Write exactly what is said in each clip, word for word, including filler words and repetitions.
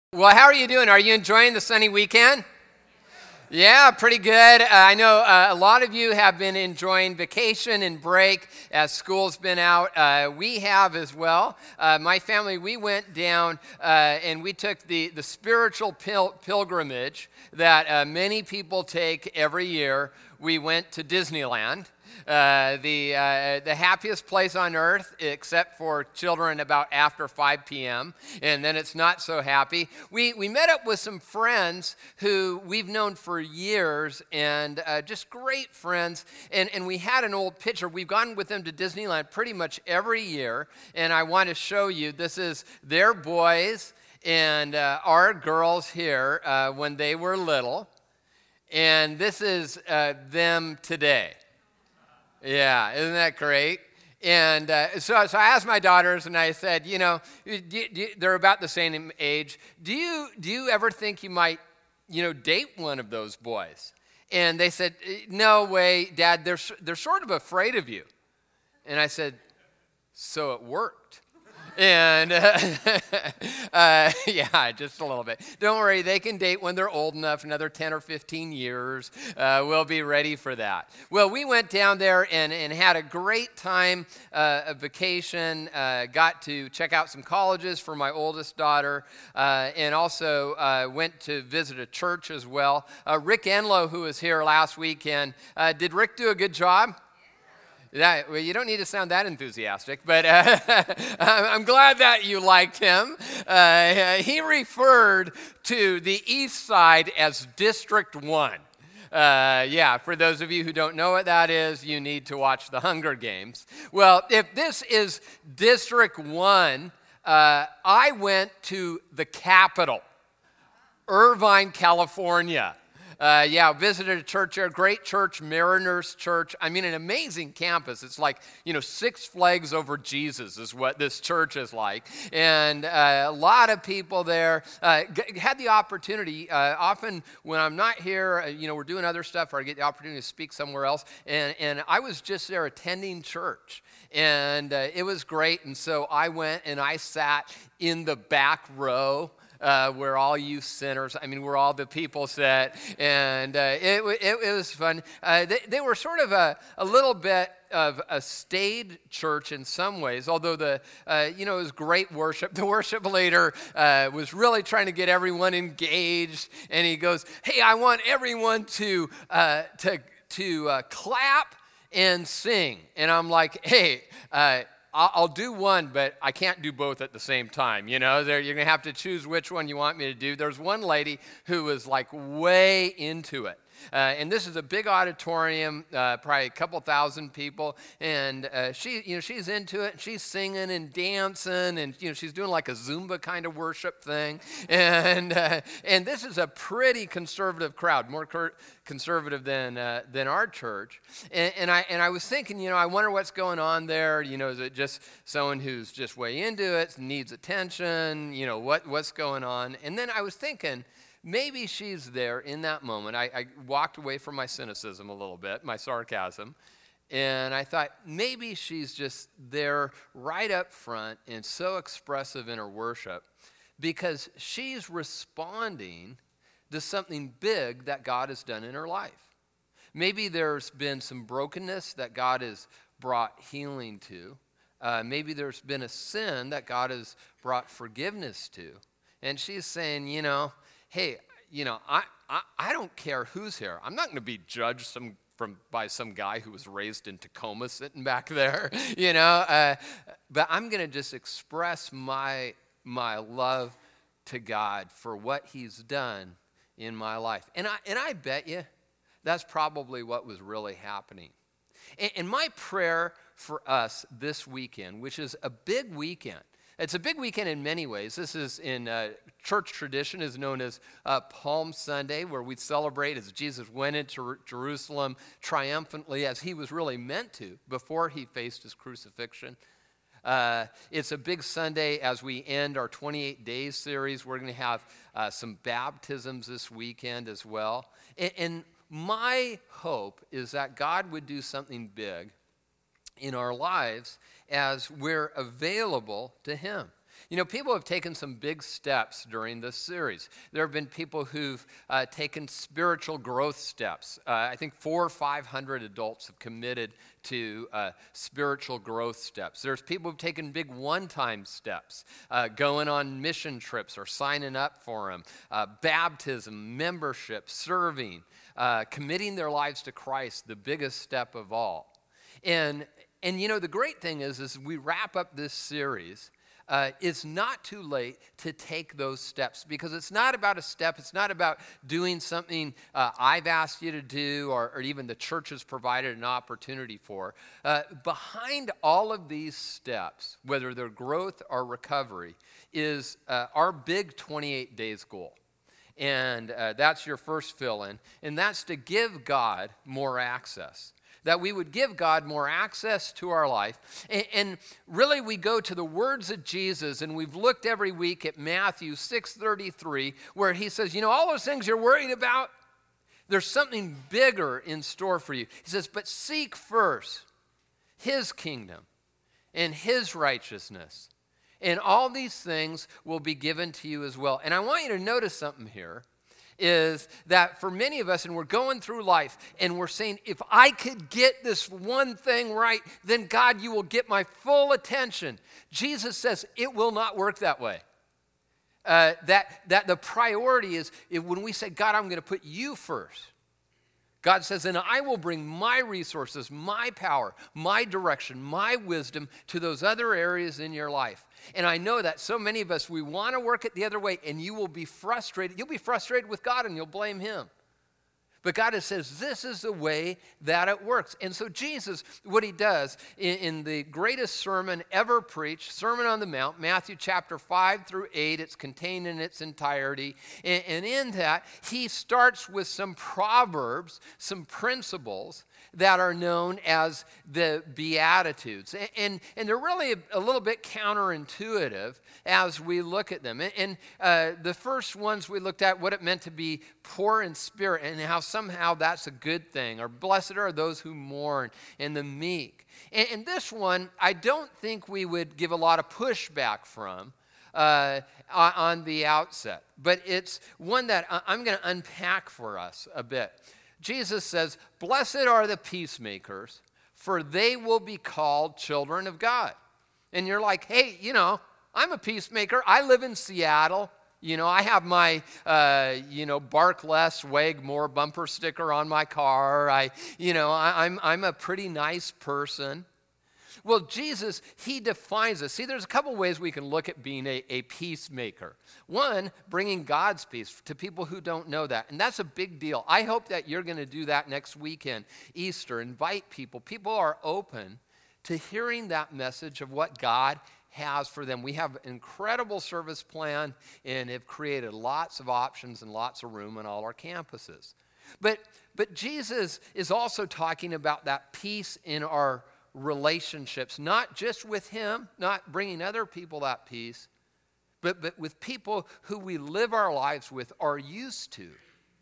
Well, how are you doing? Are you enjoying the sunny weekend? Yeah, pretty good. Uh, I know uh, a lot of you have been enjoying vacation and break as school's been out. Uh, we have as well. Uh, my family, we went down uh, and we took the, the spiritual pil- pilgrimage that uh, many people take every year. We went to Disneyland. Uh, the uh, the happiest place on earth, except for children about after five p.m., and then it's not so happy. We we met up with some friends who we've known for years, and uh, just great friends, and, and we had an old picture. We've gone with them to Disneyland pretty much every year, and I want to show you. This is their boys and uh, our girls here uh, when they were little, and this is uh, them today. Yeah, isn't that great? And uh, so, so I asked my daughters, and I said, you know, do, do, they're about the same age. Do you do you ever think you might, you know, date one of those boys? And they said, no way, Dad. They're they're sort of afraid of you. And I said, so it worked. And uh, uh, yeah, just a little bit. Don't worry, they can date when they're old enough. Another ten or fifteen years, uh, we'll be ready for that. Well, we went down there and, and had a great time, uh, a vacation. Uh, got to check out some colleges for my oldest daughter, uh, and also uh, went to visit a church as well. Uh, Rick Enlow, who was here last weekend, uh, did Rick do a good job? That, well, you don't need to sound that enthusiastic, but uh, I'm glad that you liked him. Uh, he referred to the East Side as District One. Uh, yeah, for those of you who don't know what that is, you need to watch The Hunger Games. Well, if this is District One, uh, I went to the capital, Irvine, California. Uh, yeah, visited a church there, great church, Mariners Church. I mean, an amazing campus. It's like, you know, Six Flags over Jesus is what this church is like. And uh, a lot of people there. Uh, g- had the opportunity, uh, often when I'm not here, uh, you know, we're doing other stuff, or I get the opportunity to speak somewhere else. And, and I was just there attending church. And uh, it was great. And so I went and I sat in the back row. Uh, where all you sinners, I mean, where all the people sat, and uh, it, it, it was fun. Uh, they, they were sort of a, a little bit of a staid church in some ways, although the, uh, you know, it was great worship. The worship leader uh, was really trying to get everyone engaged, and he goes, hey, I want everyone to, uh, to, to uh, clap and sing. And I'm like, hey, uh, I'll do one, but I can't do both at the same time. You know, there, you're going to have to choose which one you want me to do. There's one lady who was like way into it. Uh, and this is a big auditorium, uh, probably a couple thousand people, and uh, she, you know, she's into it. And she's singing and dancing, and you know, she's doing like a Zumba kind of worship thing. And uh, and this is a pretty conservative crowd, more cur- conservative than uh, than our church. And, and I and I was thinking, you know, I wonder what's going on there. You know, is it just someone who's just way into it, needs attention? You know, what what's going on? And then I was thinking, maybe she's there in that moment. I, I walked away from my cynicism a little bit, my sarcasm, and I thought maybe she's just there right up front and so expressive in her worship because she's responding to something big that God has done in her life. Maybe there's been some brokenness that God has brought healing to. Uh, maybe there's been a sin that God has brought forgiveness to. And she's saying, you know, hey, you know, I, I, I don't care who's here. I'm not going to be judged some from by some guy who was raised in Tacoma sitting back there, you know. Uh, but I'm going to just express my my love to God for what He's done in my life. And I and I bet you that's probably what was really happening. And, and my prayer for us this weekend, which is a big weekend. It's a big weekend in many ways. This is in uh, church tradition is known as uh, Palm Sunday, where we celebrate as Jesus went into Jerusalem triumphantly, as he was really meant to before he faced his crucifixion. Uh, it's a big Sunday as we end our twenty-eight days series. We're going to have uh, some baptisms this weekend as well. And, and my hope is that God would do something big in our lives as we're available to him. You know, people have taken some big steps during this series. There have been people who've uh, taken spiritual growth steps. Uh, I think four or five hundred adults have committed to uh, spiritual growth steps. There's people who've taken big one-time steps, uh, going on mission trips or signing up for them, uh, baptism, membership, serving, uh, committing their lives to Christ, the biggest step of all. And, and you know, the great thing is, is we wrap up this series, Uh, it's not too late to take those steps, because it's not about a step. It's not about doing something uh, I've asked you to do, or, or even the church has provided an opportunity for. Uh, behind all of these steps, whether they're growth or recovery, is uh, our big twenty-eight days goal. And uh, that's your first fill-in, and that's to give God more access. That we would give God more access to our life. And, and really, we go to the words of Jesus, and we've looked every week at Matthew six thirty-three, where he says, you know, all those things you're worried about, there's something bigger in store for you. He says, but seek first his kingdom and his righteousness, and all these things will be given to you as well. And I want you to notice something here, is that for many of us, and we're going through life, and we're saying, if I could get this one thing right, then God, you will get my full attention. Jesus says it will not work that way. Uh, that, that the priority is, if, when we say, God, I'm going to put you first, God says, and I will bring my resources, my power, my direction, my wisdom to those other areas in your life. And I know that so many of us, we want to work it the other way, and you will be frustrated. You'll be frustrated with God, and you'll blame him. But God says, this is the way that it works. And so Jesus, what he does in, in the greatest sermon ever preached, Sermon on the Mount, Matthew chapter five through eight, it's contained in its entirety. And, and in that, he starts with some proverbs, some principles that are known as the Beatitudes. And, and, and they're really a, a little bit counterintuitive as we look at them. And, and uh, the first ones we looked at, what it meant to be poor in spirit, and how somehow that's a good thing. Or blessed are those who mourn, and the meek. And, and this one, I don't think we would give a lot of pushback from uh, on the outset. But it's one that I'm going to unpack for us a bit. Jesus says, blessed are the peacemakers, for they will be called children of God. And you're like, hey, you know, I'm a peacemaker. I live in Seattle. You know, I have my, uh, you know, bark less, wag more bumper sticker on my car. I, you know, I, I'm, I'm a pretty nice person. Well, Jesus, he defines us. See, there's a couple ways we can look at being a, a peacemaker. One, bringing God's peace to people who don't know that. And that's a big deal. I hope that you're going to do that next weekend, Easter. Invite people. People are open to hearing that message of what God has for them. We have an incredible service plan and have created lots of options and lots of room on all our campuses. But, but Jesus is also talking about that peace in our relationships, not just with him, not bringing other people that peace, but, but with people who we live our lives with, are used to,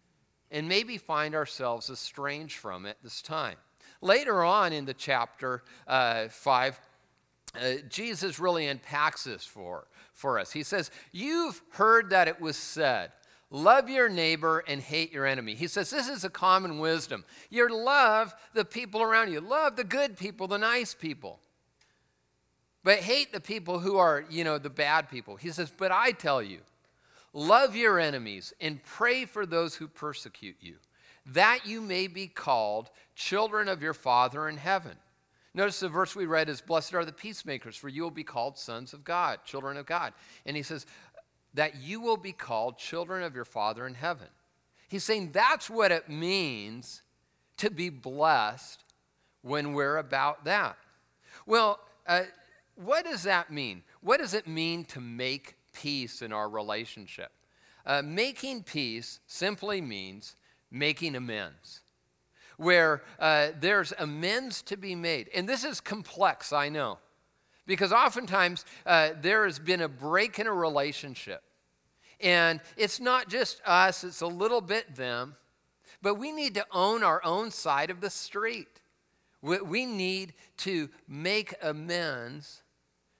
and maybe find ourselves estranged from at this time. Later on in the chapter uh, five, uh, Jesus really unpacks this for, for us. He says, you've heard that it was said, love your neighbor and hate your enemy. He says this is a common wisdom. You love the people around you. Love the good people, the nice people. But hate the people who are, you know, the bad people. He says, but I tell you, love your enemies and pray for those who persecute you, that you may be called children of your Father in heaven. Notice the verse we read is, blessed are the peacemakers, for you will be called sons of God, children of God. And he says, that you will be called children of your Father in heaven. He's saying that's what it means to be blessed when we're about that. Well, uh, what does that mean? What does it mean to make peace in our relationship? Uh, making peace simply means making amends, where uh, there's amends to be made. And this is complex, I know, because oftentimes uh, there has been a break in a relationship. And it's not just us, it's a little bit them, but we need to own our own side of the street. We, we need to make amends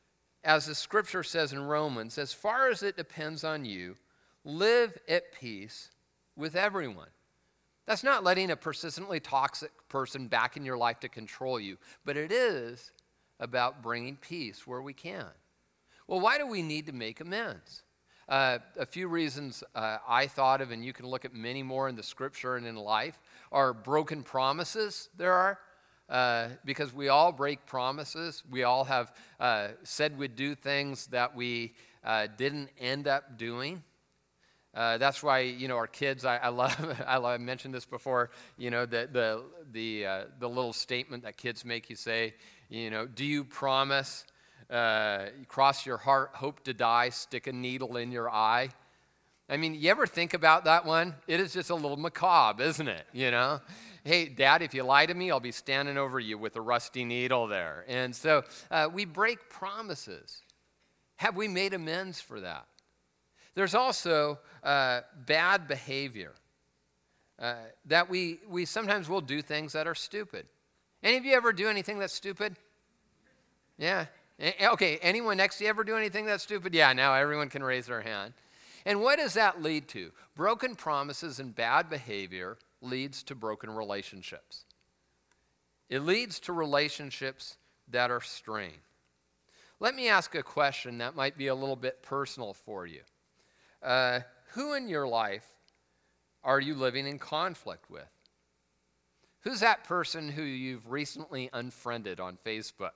as the scripture says in Romans, as far as it depends on you, live at peace with everyone. That's not letting a persistently toxic person back in your life to control you, but it is about bringing peace where we can. Well, why do we need to make amends? Uh, a few reasons uh, I thought of, and you can look at many more in the scripture and in life, are broken promises there are, uh, because we all break promises. We all have uh, said we'd do things that we uh, didn't end up doing. Uh, that's why, you know, our kids, I, I love, I love, I mentioned this before, you know, the the the, uh, the little statement that kids make you say, you know, do you promise, uh, cross your heart, hope to die, stick a needle in your eye? I mean, you ever think about that one? It is just a little macabre, isn't it, you know? Hey, Dad, if you lie to me, I'll be standing over you with a rusty needle there. And so uh, we break promises. Have we made amends for that? There's also uh, bad behavior, uh, that we, we sometimes will do things that are stupid. Any of you ever do anything that's stupid? Yeah. Okay, anyone next to you ever do anything that's stupid? Yeah, now everyone can raise their hand. And what does that lead to? Broken promises and bad behavior leads to broken relationships. It leads to relationships that are strained. Let me ask a question that might be a little bit personal for you. Uh, who in your life are you living in conflict with? Who's that person who you've recently unfriended on Facebook?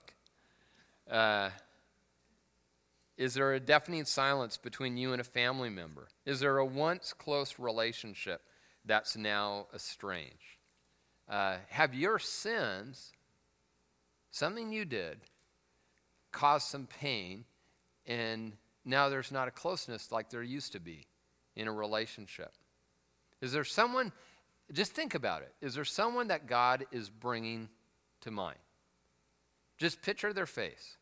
Uh, is there a deafening silence between you and a family member? Is there a once close relationship that's now estranged? Uh, have your sins, something you did, caused some pain, and now there's not a closeness like there used to be in a relationship? Is there someone, just think about it, is there someone that God is bringing to mind? Just picture their face.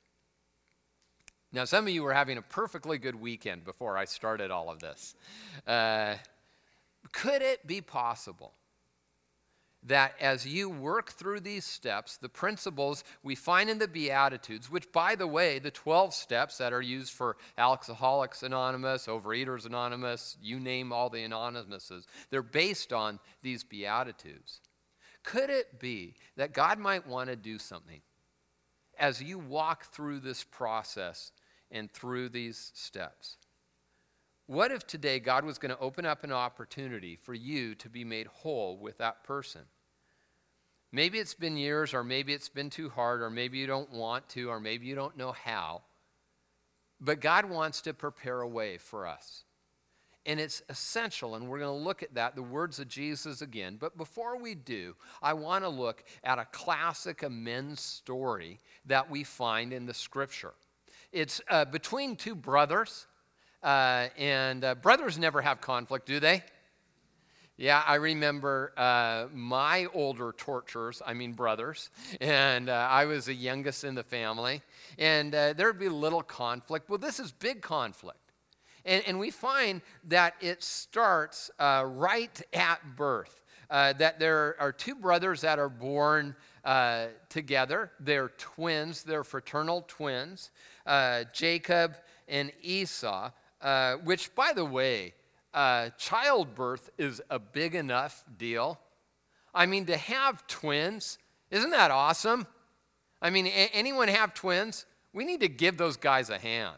Now, some of you were having a perfectly good weekend before I started all of this. Uh, could it be possible that as you work through these steps, the principles we find in the Beatitudes, which, by the way, the twelve steps that are used for Alcoholics Anonymous, Overeaters Anonymous, you name all the anonymouses, they're based on these Beatitudes. Could it be that God might want to do something as you walk through this process and through these steps? What if today God was going to open up an opportunity for you to be made whole with that person? Maybe it's been years, or maybe it's been too hard, or maybe you don't want to, or maybe you don't know how. But God wants to prepare a way for us. And it's essential, and we're going to look at that, the words of Jesus again. But before we do, I want to look at a classic amends story that we find in the Scripture. It's uh, between two brothers. Uh, and uh, brothers never have conflict, do they? Yeah, I remember uh, my older torturers, I mean brothers, and uh, I was the youngest in the family, and uh, there'd be little conflict. Well, this is big conflict. And, and we find that it starts uh, right at birth, uh, that there are two brothers that are born uh, together. They're twins, they're fraternal twins, uh, Jacob and Esau. Uh, which, by the way, uh, childbirth is a big enough deal. I mean, to have twins, isn't that awesome? I mean, a- anyone have twins? We need to give those guys a hand.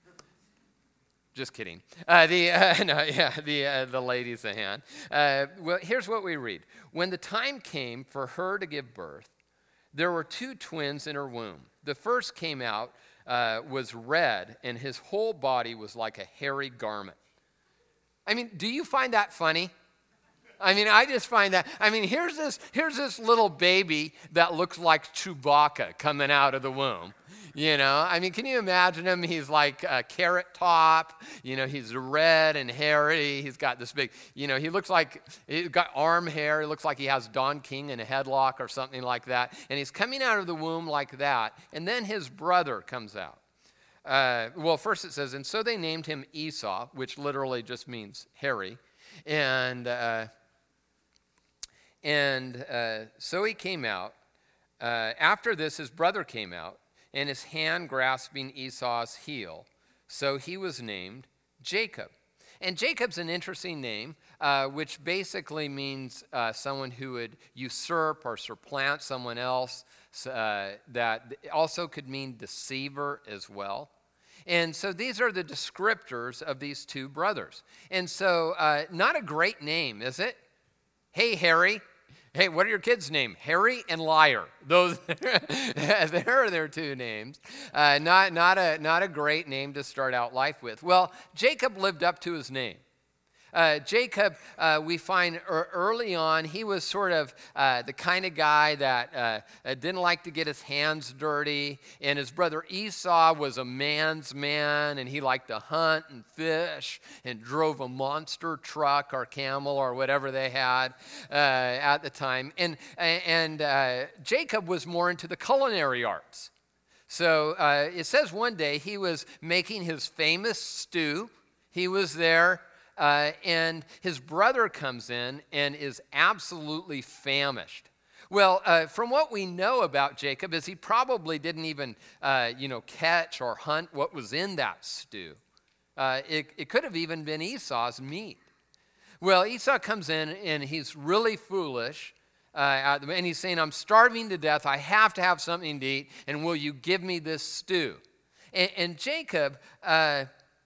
Just kidding. Uh, the uh, no, yeah, the uh, the ladies a hand. Uh, well, here's what we read: when the time came for her to give birth, there were two twins in her womb. The first came out. Uh, was red, and his whole body was like a hairy garment. I mean, do you find that funny? I mean, I just find that, I mean, here's this, here's this little baby that looks like Chewbacca coming out of the womb. You know, I mean, can you imagine him? He's like a carrot top, you know, he's red and hairy. He's got this big, you know, he looks like, he's got arm hair. He looks like he has Don King in a headlock or something like that. And he's coming out of the womb like that. And then his brother comes out. Uh, well, first it says, and so they named him Esau, which literally just means hairy. And, uh, and uh, so he came out. Uh, after this, his brother came out. and his hand grasping Esau's heel. So he was named Jacob. And Jacob's an interesting name, uh, which basically means uh, someone who would usurp or supplant someone else. Uh, that also could mean deceiver as well. And so these are the descriptors of these two brothers. And so uh, not a great name, is it? Hey, Harry. Hey, what are your kids' names? Harry and Liar. Those there are their two names. Uh, not, not, a, not a great name to start out life with. Well, Jacob lived up to his name. Uh, Jacob, uh, we find early on, he was sort of uh, the kind of guy that uh, didn't like to get his hands dirty. And his brother Esau was a man's man, and he liked to hunt and fish and drove a monster truck or camel or whatever they had uh, at the time. And, and uh, Jacob was more into the culinary arts. So uh, it says one day he was making his famous stew. He was there. Uh, and his brother comes in and is absolutely famished. Well, uh, from what we know about Jacob is he probably didn't even, uh, you know, catch or hunt what was in that stew. Uh, it, it could have even been Esau's meat. Well, Esau comes in and he's really foolish. Uh, and he's saying, I'm starving to death. I have to have something to eat. And will you give me this stew? And, and Jacob, uh,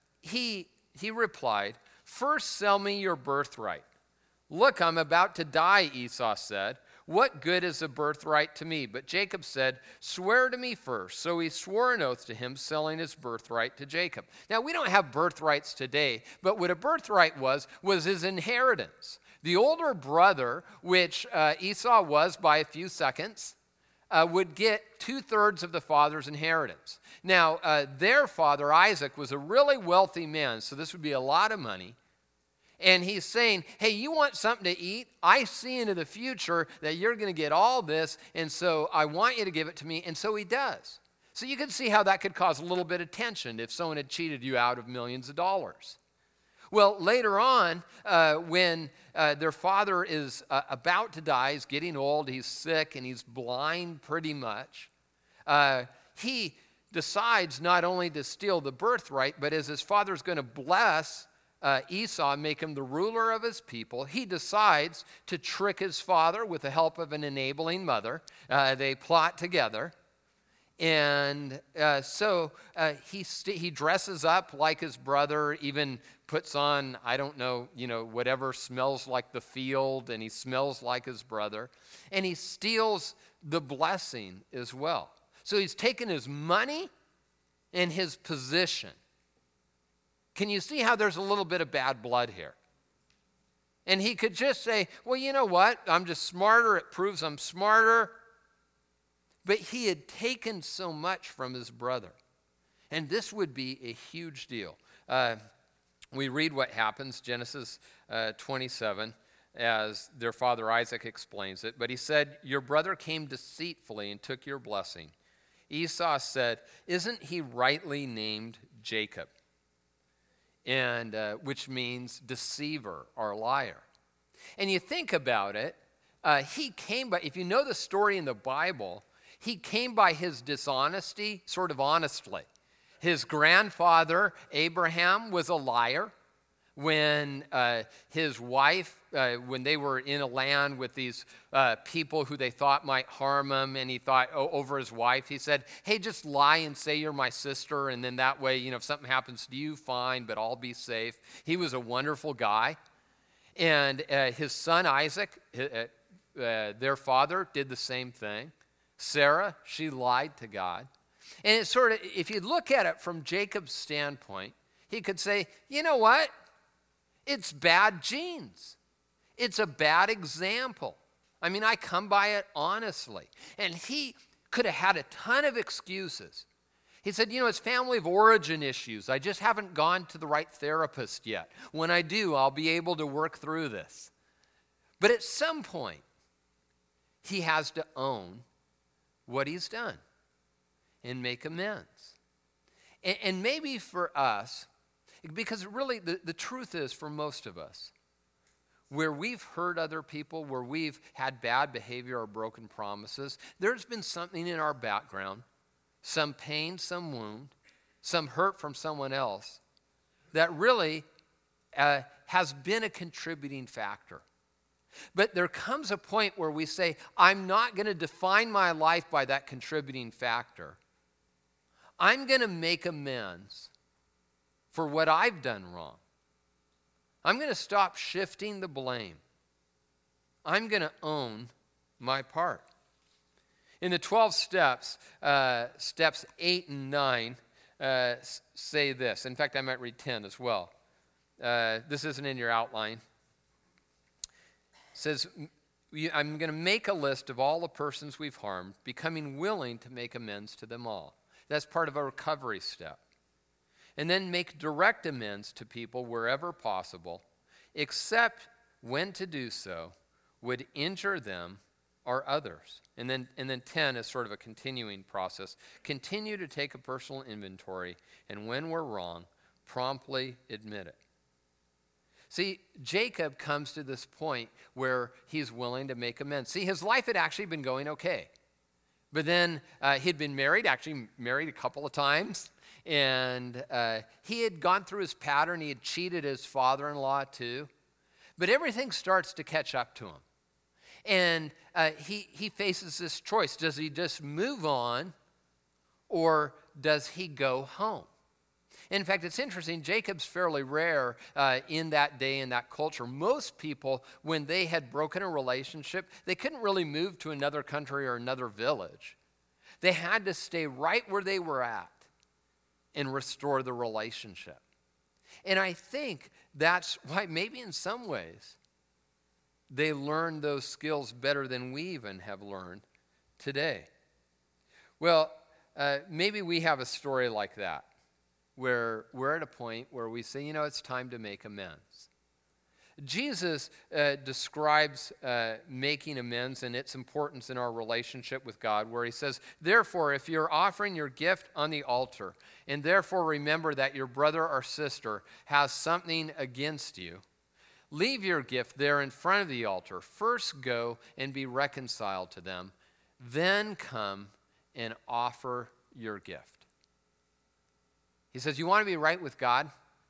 he he replied, first, sell me your birthright. Look, I'm about to die, Esau said. What good is a birthright to me? But Jacob said, swear to me first. So he swore an oath to him, selling his birthright to Jacob. Now, we don't have birthrights today, but what a birthright was, was his inheritance. The older brother, which uh, Esau was by a few seconds, uh, would get two-thirds of the father's inheritance. Now, uh, their father, Isaac, was a really wealthy man, so this would be a lot of money. And he's saying, hey, you want something to eat? I see into the future that you're going to get all this, and so I want you to give it to me. And so he does. So you can see how that could cause a little bit of tension if someone had cheated you out of millions of dollars. Well, later on, uh, when uh, their father is uh, about to die, he's getting old, he's sick, and he's blind pretty much, uh, he decides not only to steal the birthright, but as his father's going to bless uh, Esau and make him the ruler of his people, he decides to trick his father with the help of an enabling mother. Uh, they plot together. And uh, so uh, he st- he dresses up like his brother, even puts on, I don't know, you know, whatever smells like the field, and he smells like his brother. And he steals the blessing as well. So he's taken his money and his position. Can you see how there's a little bit of bad blood here? And he could just say, well, you know what? I'm just smarter. It proves I'm smarter. But he had taken so much from his brother. And this would be a huge deal. Uh, we read what happens, Genesis uh, twenty-seven, as their father Isaac explains it. But he said, your brother came deceitfully and took your blessing. Esau said, isn't he rightly named Jacob? And uh, which means deceiver or liar. And you think about it, uh, he came by, if you know the story in the Bible, he came by his dishonesty sort of honestly. His grandfather, Abraham, was a liar. When uh, his wife, uh, when they were in a land with these uh, people who they thought might harm him, and he thought oh, over his wife, he said, hey, just lie and say you're my sister, and then that way, you know, if something happens to you, fine, but I'll be safe. He was a wonderful guy. And uh, his son Isaac, uh, uh, their father, did the same thing. Sarah, she lied to God. And it's sort of, if you look at it from Jacob's standpoint, he could say, you know what? It's bad genes. It's a bad example. I mean, I come by it honestly. And he could have had a ton of excuses. He said, you know, it's family of origin issues. I just haven't gone to the right therapist yet. When I do, I'll be able to work through this. But at some point, he has to own what he's done and make amends. And, and maybe for us, because really the, the truth is for most of us, where we've hurt other people, where we've had bad behavior or broken promises, there's been something in our background some pain, some wound, some hurt from someone else that really uh, has been a contributing factor. But there comes a point where we say, I'm not going to define my life by that contributing factor. I'm going to make amends for what I've done wrong. I'm going to stop shifting the blame. I'm going to own my part. In the twelve steps, uh, steps eight and nine uh, say this. In fact, I might read ten as well. Uh, this isn't in your outline. It says, I'm going to make a list of all the persons we've harmed, becoming willing to make amends to them all. That's part of a recovery step. And then make direct amends to people wherever possible, except when to do so would injure them or others. And then, and then ten is sort of a continuing process. Continue to take a personal inventory, and when we're wrong, promptly admit it. See, Jacob comes to this point where he's willing to make amends. See, his life had actually been going okay. But then uh, he'd been married, actually married a couple of times, and uh, he had gone through his pattern. He had cheated his father-in-law too. But everything starts to catch up to him. And uh, he, he faces this choice. Does he just move on, or does he go home? In fact, it's interesting, Jacob's fairly rare uh, in that day, in that culture. Most people, when they had broken a relationship, they couldn't really move to another country or another village. They had to stay right where they were at and restore the relationship. And I think that's why maybe in some ways they learned those skills better than we even have learned today. Well, uh, maybe we have a story like that, where we're at a point where we say, you know, it's time to make amends. Jesus uh, describes uh, making amends and its importance in our relationship with God, where he says, therefore, if you're offering your gift on the altar, and therefore remember that your brother or sister has something against you, leave your gift there in front of the altar. First go and be reconciled to them. Then come and offer your gift. He says, you want to be right with God?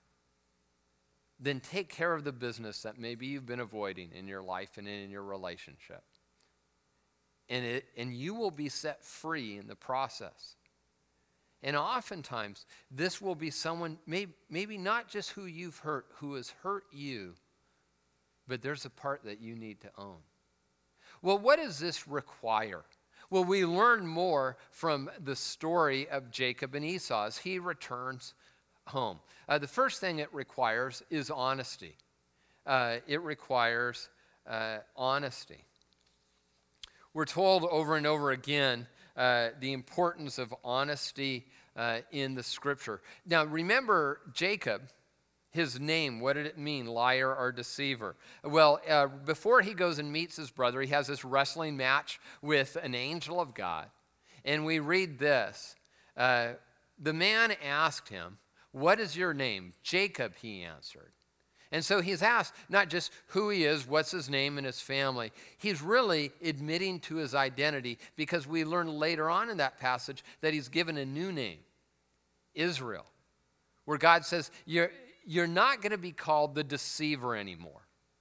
Then take care of the business that maybe you've been avoiding in your life and in your relationship. And, it, and you will be set free in the process. And oftentimes, this will be someone, maybe, maybe not just who you've hurt, who has hurt you, but there's a part that you need to own. Well, what does this require? Well, we learn more from the story of Jacob and Esau as he returns home. Uh, the first thing it requires is honesty. Uh, it requires uh, honesty. We're told over and over again uh, the importance of honesty uh, in the scripture. Now, remember Jacob. His name, what did it mean, liar or deceiver? Well, uh, before he goes and meets his brother, he has this wrestling match with an angel of God. And we read this. Uh, the man asked him, what is your name? Jacob, he answered. And so he's asked not just who he is, what's his name and his family. He's really admitting to his identity, because we learn later on in that passage that he's given a new name, Israel, where God says, you're You're not going to be called the deceiver anymore.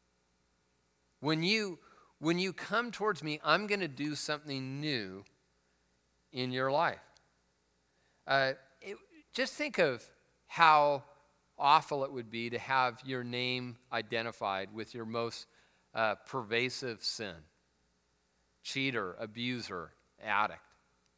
When you, when you come towards me, I'm going to do something new in your life. Uh, it, just think of how awful it would be to have your name identified with your most uh, pervasive sin. Cheater, abuser, addict.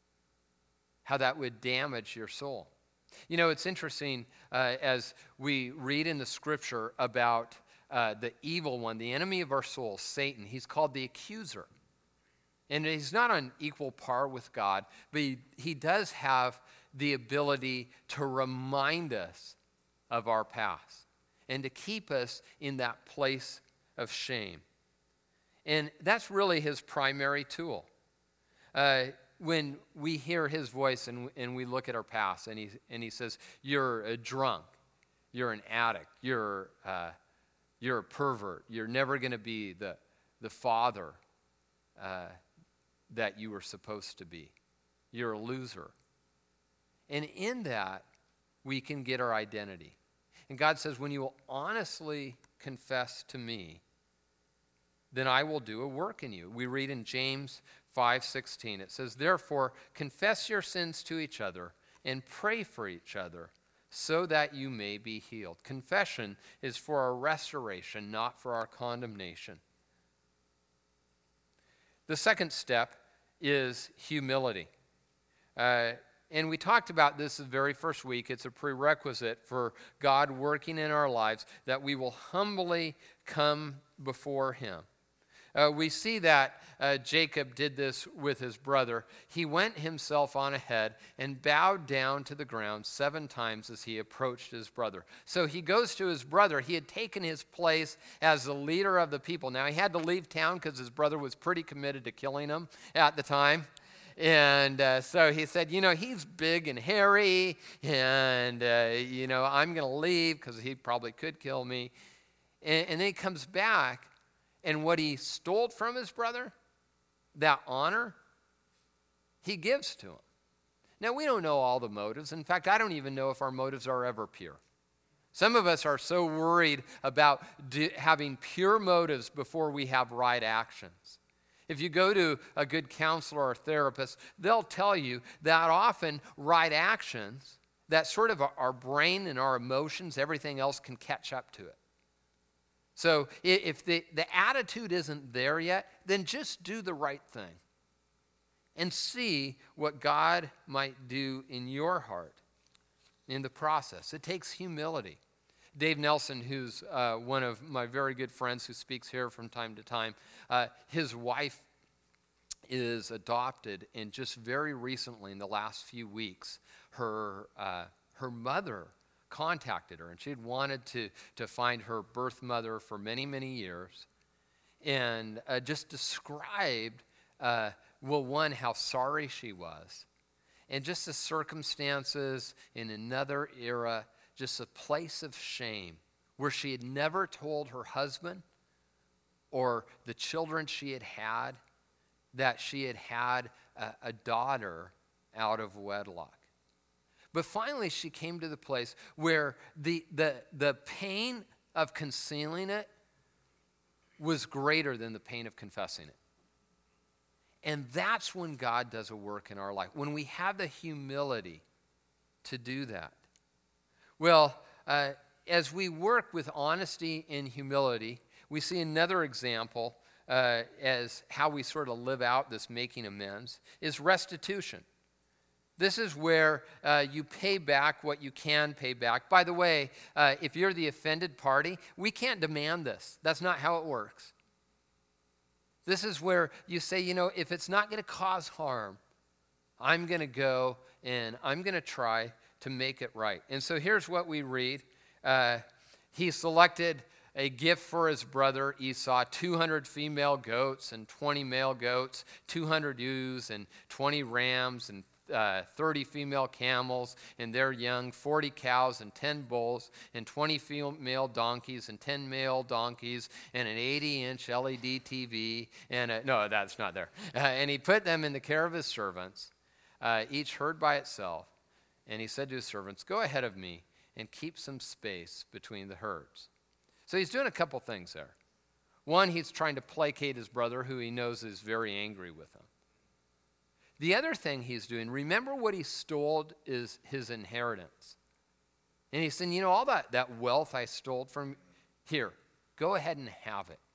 How that would damage your soul. You know, it's interesting uh, as we read in the scripture about uh, the evil one, the enemy of our soul, Satan. He's called the accuser. And he's not on equal par with God, but he, he does have the ability to remind us of our past and to keep us in that place of shame. And that's really his primary tool. Uh, when we hear his voice and, and we look at our past and he, and he says, you're a drunk, you're an addict, you're, uh, you're a pervert, you're never going to be the, the father uh, that you were supposed to be. You're a loser. And in that, we can get our identity. And God says, when you will honestly confess to me, then I will do a work in you. We read in James five sixteen, it says, therefore, confess your sins to each other and pray for each other so that you may be healed. Confession is for our restoration, not for our condemnation. The second step is humility. Uh, and we talked about this the very first week. It's a prerequisite for God working in our lives that we will humbly come before him. Uh, we see that uh, Jacob did this with his brother. He went himself on ahead and bowed down to the ground seven times as he approached his brother. So he goes to his brother. He had taken his place as the leader of the people. Now, he had to leave town because his brother was pretty committed to killing him at the time. And uh, so he said, you know, he's big and hairy, and, uh, you know, I'm going to leave because he probably could kill me. And, and then he comes back, and what he stole from his brother, that honor, he gives to him. Now, we don't know all the motives. In fact, I don't even know if our motives are ever pure. Some of us are so worried about do, having pure motives before we have right actions. If you go to a good counselor or therapist, they'll tell you that often right actions, that sort of our brain and our emotions, everything else can catch up to it. So if the, the attitude isn't there yet, then just do the right thing and see what God might do in your heart in the process. It takes humility. Dave Nelson, who's uh, one of my very good friends who speaks here from time to time, uh, his wife is adopted, and just very recently, in the last few weeks, her uh, her mother contacted her, and she had wanted to, to find her birth mother for many, many years, and uh, just described, uh, well, one, how sorry she was, and just the circumstances in another era, just a place of shame where she had never told her husband or the children she had had that she had had a, a daughter out of wedlock. But finally she came to the place where the, the, the pain of concealing it was greater than the pain of confessing it. And that's when God does a work in our life, when we have the humility to do that. Well, uh, as we work with honesty and humility, we see another example uh, as how we sort of live out this making amends is restitution. This is where uh, you pay back what you can pay back. By the way, uh, if you're the offended party, we can't demand this. That's not how it works. This is where you say, you know, if it's not going to cause harm, I'm going to go and I'm going to try to make it right. And so here's what we read. Uh, he selected a gift for his brother Esau, two hundred female goats and twenty male goats, two hundred ewes and twenty rams and uh, thirty female camels and their young, forty cows and ten bulls and twenty female donkeys and ten male donkeys and an eighty inch L E D T V. And a, no, that's not there. Uh, and he put them in the care of his servants, uh, each herd by itself. And he said to his servants, go ahead of me and keep some space between the herds. So he's doing a couple things there. One, he's trying to placate his brother, who he knows is very angry with him. The other thing he's doing, remember what he stole is his inheritance. And he's saying, you know, all that, that wealth I stole from here, go ahead and have it.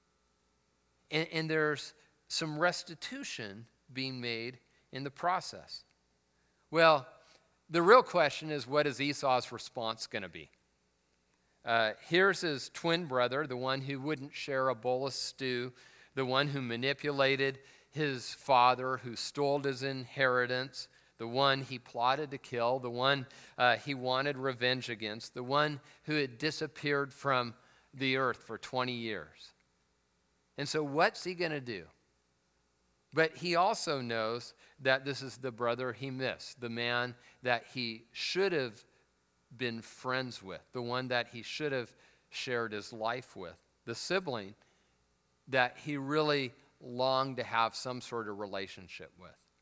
And, and there's some restitution being made in the process. Well, the real question is, what is Esau's response going to be? Uh, here's his twin brother, the one who wouldn't share a bowl of stew, the one who manipulated his father, who stole his inheritance, the one he plotted to kill, the one uh, he wanted revenge against, the one who had disappeared from the earth for twenty years. And so what's he going to do? But he also knows that this is the brother he missed, the man that he should have been friends with, the one that he should have shared his life with, the sibling that he really longed to have some sort of relationship with.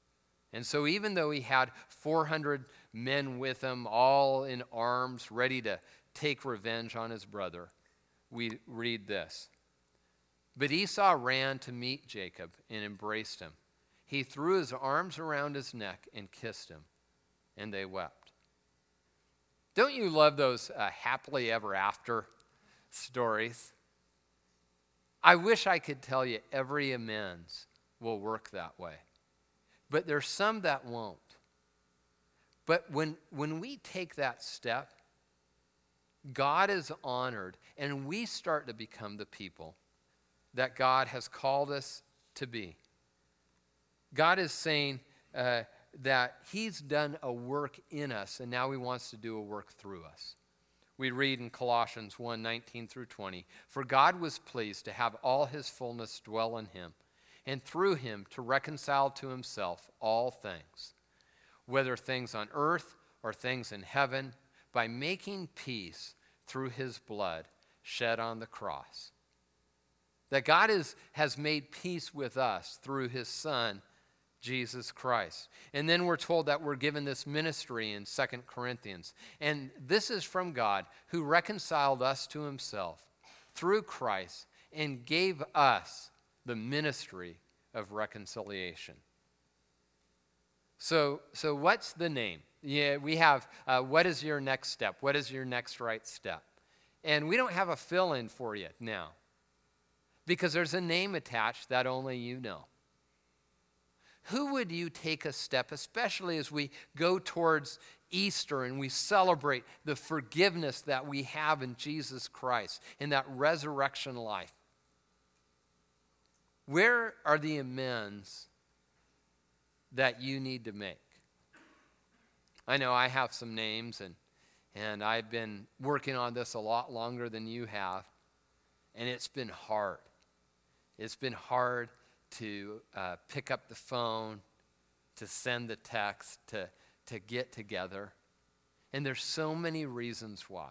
And so even though he had four hundred men with him, all in arms, ready to take revenge on his brother, we read this. But Esau ran to meet Jacob and embraced him. He threw his arms around his neck and kissed him, and they wept. Don't you love those uh, happily ever after stories? I wish I could tell you every amends will work that way. But there's some that won't. But when, when we take that step, God is honored, and we start to become the people that God has called us to be. God is saying uh, that he's done a work in us, and now he wants to do a work through us. We read in Colossians one, nineteen through twenty, "For God was pleased to have all his fullness dwell in him, and through him to reconcile to himself all things, whether things on earth or things in heaven, by making peace through his blood shed on the cross." That God is, has made peace with us through his Son, Jesus Christ. And then we're told that we're given this ministry in Second Corinthians. And this is from God, who reconciled us to himself through Christ and gave us the ministry of reconciliation. So, so what's the name? Yeah, we have, uh, what is your next step? What is your next right step? And we don't have a fill-in for you now, because there's a name attached that only you know. Who would you take a step, especially as we go towards Easter and we celebrate the forgiveness that we have in Jesus Christ, in that resurrection life? Where are the amends that you need to make? I know I have some names, and, and I've been working on this a lot longer than you have, and it's been hard. It's been hard to uh, pick up the phone, to send the text, to, to get together. And there's so many reasons why.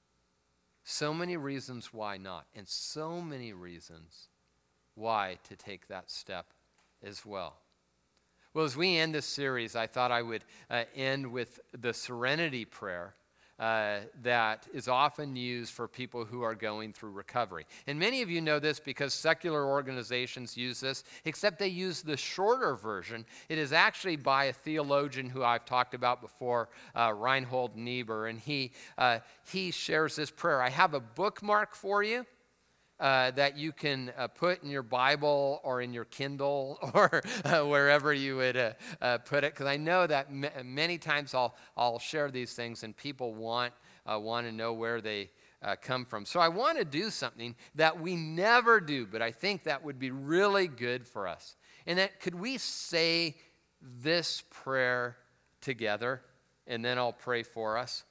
So many reasons why not. And so many reasons why to take that step as well. Well, as we end this series, I thought I would uh, end with the serenity prayer uh, that is often used for people who are going through recovery. And many of you know this because secular organizations use this, except they use the shorter version. It is actually by a theologian who I've talked about before, uh, Reinhold Niebuhr, and he, uh, he shares this prayer. I have a bookmark for you. Uh, that you can uh, put in your Bible or in your Kindle or uh, wherever you would uh, uh, put it, because I know that m- many times I'll I'll share these things and people want uh, want to know where they uh, come from. So I want to do something that we never do, but I think that would be really good for us. And that could we say this prayer together, and then I'll pray for us.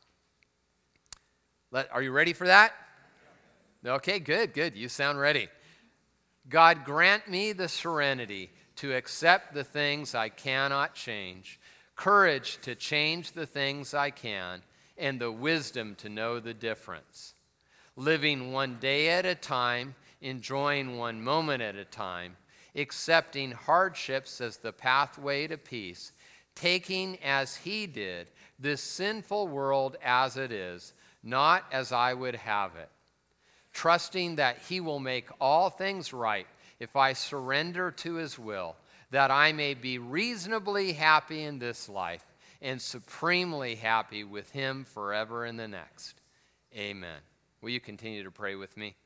Let, are you ready for that? Okay, good, good. You sound ready. God, grant me the serenity to accept the things I cannot change, courage to change the things I can, and the wisdom to know the difference. Living one day at a time, enjoying one moment at a time, accepting hardships as the pathway to peace, taking as he did this sinful world as it is, not as I would have it. Trusting that he will make all things right if I surrender to his will, that I may be reasonably happy in this life and supremely happy with him forever in the next. Amen. Will you continue to pray with me?